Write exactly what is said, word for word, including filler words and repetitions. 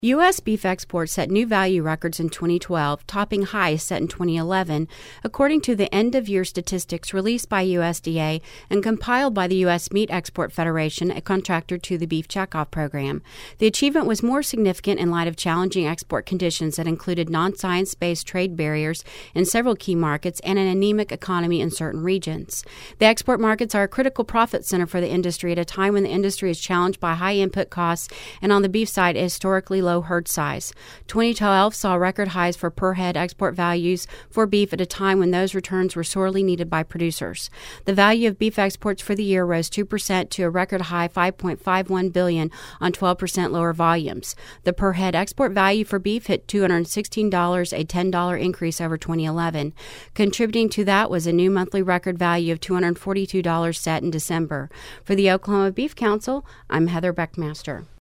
U S beef exports set new value records in twenty twelve, topping highs set in twenty eleven, according to the end-of-year statistics released by U S D A and compiled by the U S Meat Export Federation, a contractor to the Beef Checkoff Program. The achievement was more significant in light of challenging export conditions that included non-science-based trade barriers in several key markets and an anemic economy in certain regions. The export markets are a critical profit center for the industry at a time when the industry is challenged by high input costs and on the beef side, a historically low herd size. twenty twelve saw record highs for per head export values for beef at a time when those returns were sorely needed by producers. The value of beef exports for the year rose two percent to a record high five point five one billion dollars on twelve percent lower volumes. The per head export value for beef hit two hundred sixteen dollars, a ten dollars increase over twenty eleven. Contributing to that was a new monthly record value of two hundred forty-two dollars set in December. For the Oklahoma Beef Council, I'm Heather Beckmaster.